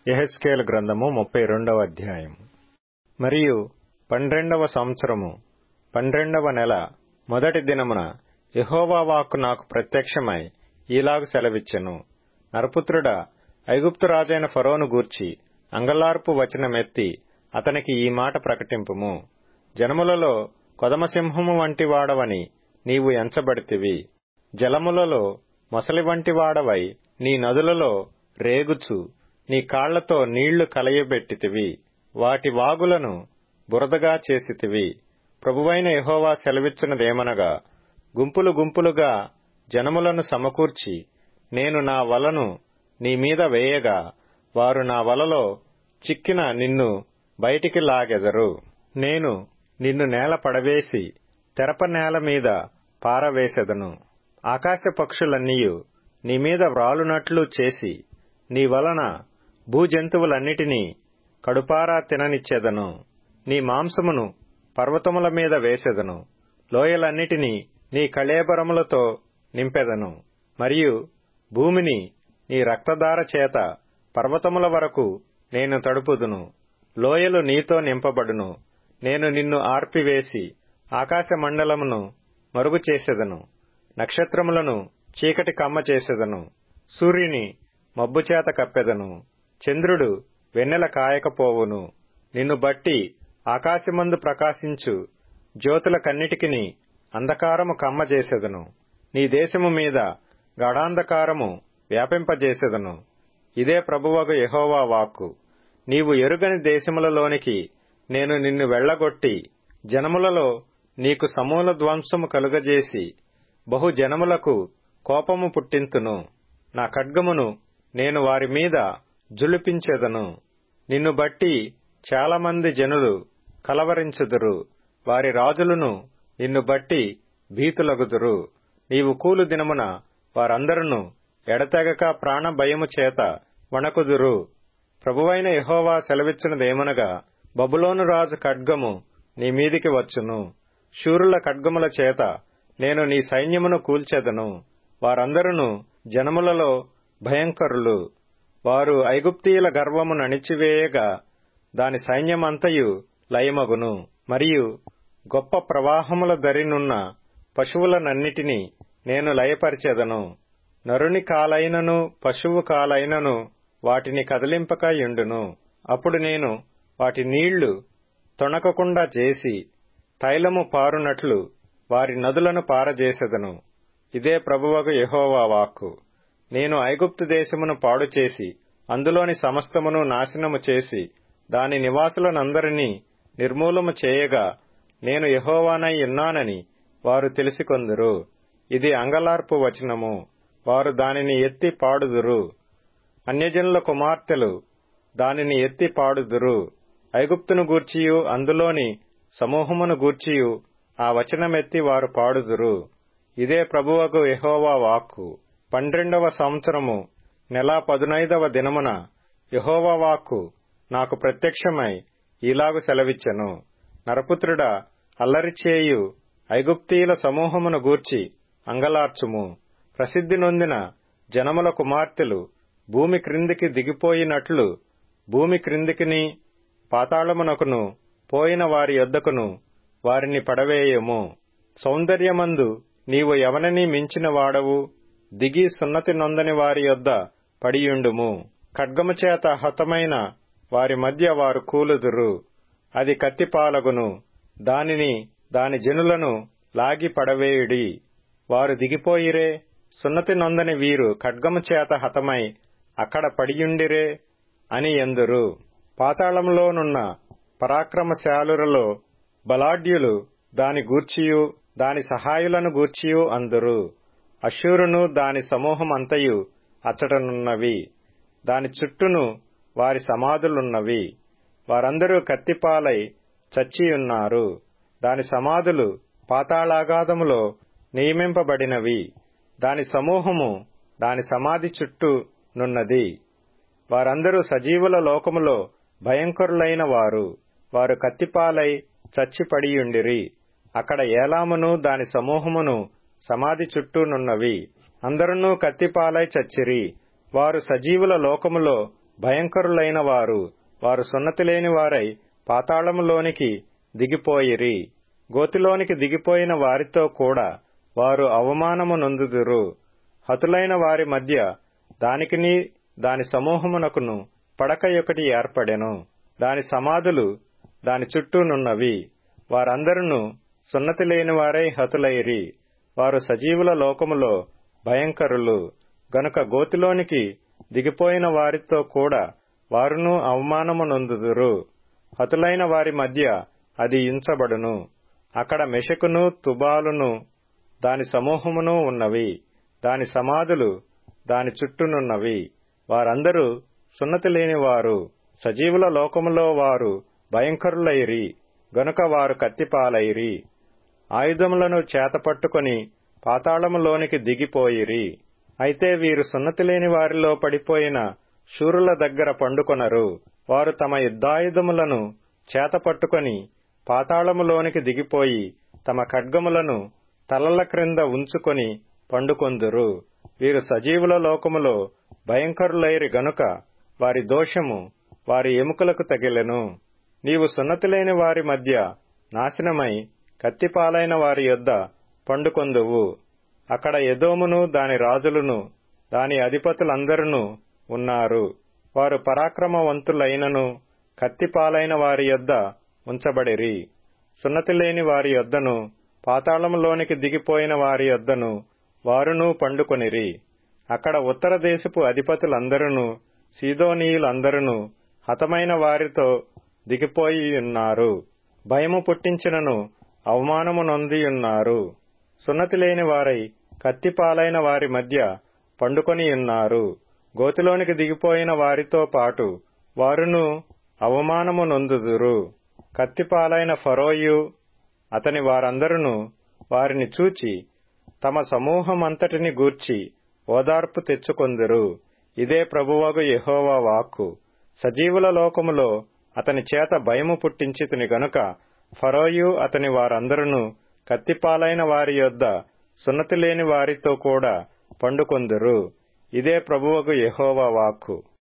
యెహెజ్కేలు గ్రంథము 32వ అధ్యాయం. మరియు 12వ సంవత్సరము 12వ నెల మొదటి దినమున యెహోవా వాక్కు నాకు ప్రత్యక్షమై ఈలాగు సెలవిచ్చెను. నరపుత్రుడా, ఐగుప్తు రాజైన ఫరోను గూర్చి అంగలార్పు వచనమెత్తి అతనికి ఈ మాట ప్రకటింపుము. జనములలో కొదమసింహము వంటి వాడవని నీవు ఎంచబడితివి. జలములలో మొసలి వంటి వాడవై నీ నదులలో రేగుచు నీ కాళ్లతో నీళ్లు కలయబెట్టితివి. వాటి వాగులను బురదగా చేసితివి. ప్రభువైన యెహోవా సెలవిచ్చినదేమనగా, గుంపులు గుంపులుగా జనములను సమకూర్చి నేను నా వలను నీ మీద వేయగా వారు నా వలలో చిక్కిన నిన్ను బయటికి లాగెదరు. నేను నిన్ను నేల పడవేసి తెరప నేల మీద పారవేసెదను. ఆకాశ పక్షులన్నీయు నీ మీద వ్రాలునట్లు చేసి నీ వలన భూజంతువులన్నిటినీ కడుపారా తిననిచ్చెదను. నీ మాంసమును పర్వతముల మీద వేసెదను. లోయలన్నిటినీ నీ కళేబరములతో నింపెదను. మరియు భూమిని నీ రక్తధార చేత పర్వతముల వరకు నేను తడుపుదును. లోయలు నీతో నింపబడును. నేను నిన్ను ఆర్పివేసి ఆకాశ మండలమును మరుగు చేసెదను. నక్షత్రములను చీకటి కమ్మ చేసెదను. సూర్యుని మబ్బుచేత కప్పెదను. చంద్రుడు వెన్నెల కాయకపోవును. నిన్ను బట్టి ఆకాశమందు ప్రకాశించు జ్యోతులకన్నిటికిని అంధకారము కమ్మజేసెదను. నీ దేశము మీద గాఢాంధకారము వ్యాపింపజేసెదను. ఇదే ప్రభువగు యెహోవా వాక్కు. నీవు ఎరుగని దేశములలోనికి నేను నిన్ను వెళ్లగొట్టి జనములలో నీకు సమూల ధ్వంసము కలుగజేసి బహు జనములకు కోపము పుట్టింతును. నా ఖడ్గమును నేను వారి మీద జుళిపించెదను. నిన్ను బట్టి చాలామంది జనులు కలవరించుదురు. వారి రాజులను నిన్ను బట్టి భీతులగుదురు. నీవు కూలు దినమున వారందరును ఎడతెగక ప్రాణభయము చేత వణకుదురు. ప్రభువైన యెహోవా సెలవిచ్చినదేమనగా, బబులోను రాజు ఖడ్గము నీ మీదికి వచ్చును. శూరుల ఖడ్గముల చేత నేను నీ సైన్యమును కూల్చెదను. వారందరును జనములలో భయంకరులు. వారు ఐగుప్తీయుల గర్వము నణిచివేయగా దాని సైన్యమంతయు లయమగును. మరియు గొప్ప ప్రవాహముల దరినున్న పశువులనన్నిటినీ నేను లయపరిచెదను. నరుని కాలైనను పశువు కాలైనను వాటిని కదిలింపక యుండును. అప్పుడు నేను వాటి నీళ్లు తొణకకుండా చేసి తైలము పారునట్లు వారి నదులను పారజేసెదను. ఇదే ప్రభువగు యెహోవా వాక్కు. నేను ఐగుప్తు దేశమును పాడుచేసి అందులోని సమస్తమును నాశనము చేసి దాని నివాసులనందరినీ నిర్మూలము చేయగా నేను యెహోవానై ఉన్నానని వారు తెలిసికొందురు. ఇది అంగలార్పు వచనము. వారు దానిని ఎత్తి పాడుదురు. అన్యజనుల కుమార్తెలు దానిని ఎత్తి పాడుదురు. ఐగుప్తును గూర్చియు అందులోని సమూహమును గూర్చియు ఆ వచనమెత్తి వారు పాడుదురు. ఇదే ప్రభువగు యెహోవా వాక్కు. 12వ సంవత్సరము నెల 15వ దినమున యెహోవా వాక్కు నాకు ప్రత్యక్షమై ఈలాగు సెలవిచ్చెను. నరపుత్రుడా, అల్లరి చేయు ఐగుప్తీయుల సమూహమును గూర్చి అంగలార్చుము. ప్రసిద్ధి నొందిన జనముల కుమార్తెలు భూమి క్రిందికి దిగిపోయినట్లు భూమి క్రిందికిని పాతాళమునకును పోయిన వారి యొద్దకును వారిని పడవేయము. సౌందర్యమందు నీవు ఎవరిని మించిన వాడవు? దిగి సున్నతి నొందని వారి యొద్ద పడియుండుము. ఖడ్గము చేత హతమైన వారి మధ్య వారు కూలుదురు. అది కత్తిపాలగును. దానిని దాని జనులను లాగి పడవేయుడి. వారు దిగిపోయిరే. సున్నతి నొందని వీరు ఖడ్గము చేత హతమై అక్కడ పడియుండిరే అని ఎందురు. పాతాళంలోనున్న పరాక్రమశాలురలో బలాఢ్యులు దాని గూర్చియు దాని సహాయులను గూర్చియు అందురు. అష్షూరును దాని సమూహమంతయు అచ్చటనున్నవి. దాని చుట్టూను వారి సమాధులున్నవి. వారందరూ కత్తిపాలై చచ్చియున్నారు. దాని సమాధులు పాతాళాగాధములో నియమింపబడినవి. దాని సమూహము దాని సమాధి చుట్టూ నున్నది. వారందరూ సజీవుల లోకములో భయంకరులైన వారు. వారు కత్తిపాలై చచ్చిపడియుండిరి. అక్కడ ఏలామును దాని సమూహమును సమాధి చుట్టూ నున్నవి. అందరునూ కత్తిపాలై చచ్చిరి. వారు సజీవుల లోకములో భయంకరులైన వారు సున్నతి లేని వారై పాతాళములోనికి దిగిపోయిరి. గోతిలోనికి దిగిపోయిన వారితో కూడా వారు అవమానము నొందుదురు. హతులైన వారి మధ్య దానికిని దాని సమూహమునకును పడక ఒకటి ఏర్పడెను. దాని సమాధులు దాని చుట్టూనున్నవి. వారందరును సున్నతి లేని వారై హతులైరి. వారు సజీవుల లోకములో భయంకరులు గనుక గోతిలోనికి దిగిపోయిన వారితో కూడా వారును అవమానము నొందుదురు. హతులైన వారి మధ్య అది ఉంచబడును. అక్కడ మెషకును తుబాలును దాని సమూహమును ఉన్నవి. దాని సమాధులు దాని చుట్టూనున్నవి. వారందరూ సున్నతి లేనివారు. సజీవుల లోకములో వారు భయంకరులైరి గనుక వారు కత్తిపాలైరి. ఆయుధములను చేతపట్టుకొని పాతాళములోనికి దిగిపోయిరి. అయితే వీరు సున్నతి లేని వారిలో పడిపోయిన శూరుల దగ్గర పండుకొనరు. వారు తమ యుద్ధాయుధములను చేతపట్టుకొని పాతాళములోనికి దిగిపోయి తమ ఖడ్గములను తలల క్రింద ఉంచుకొని పండుకొందురు. వీరు సజీవుల లోకములో భయంకరులైరి గనుక వారి దోషము వారి ఎముకలకు తగిలెను. నీవు సున్నతి లేని వారి మధ్య నాశనమై కత్తిపాలైన వారి యొద్ద పండుకొందువు. అక్కడ ఎదోమును దాని రాజులను దాని అధిపతులందరును ఉన్నారు. వారు పరాక్రమవంతులైనను కత్తిపాలైన వారి యొద్ద ఉంచబడిరి. సున్నతి లేని వారి యొద్దను పాతాళములోనికి దిగిపోయిన వారి యొద్దను వారును పండుకొనిరి. అక్కడ ఉత్తర దేశపు అధిపతులందరును సీదోనీయులందరును హతమైన వారితో దిగిపోయియున్నారు. భయము పుట్టించినను అవమానము నొందియున్నారు. సున్నతి లేని వారై కత్తిపాలైన వారి మధ్య పండుకొనియున్నారు. గోతిలోనికి దిగిపోయిన వారితో పాటు వారును అవమానము నొందుదురు. కత్తిపాలైన ఫరోయు అతని వారందరును వారిని చూచి తమ సమూహమంతటిని గూర్చి ఓదార్పు తెచ్చుకొందురు. ఇదే ప్రభువగు యెహోవా వాక్కు. సజీవుల లోకములో అతని చేత భయము పుట్టించితిని గనుక ఫరోయు అతని వారందరును కత్తిపాలైన వారి యొద్ద సున్నతి లేని వారితో కూడా పండుకొందురు. ఇదే ప్రభువగు యెహోవా వాక్కు.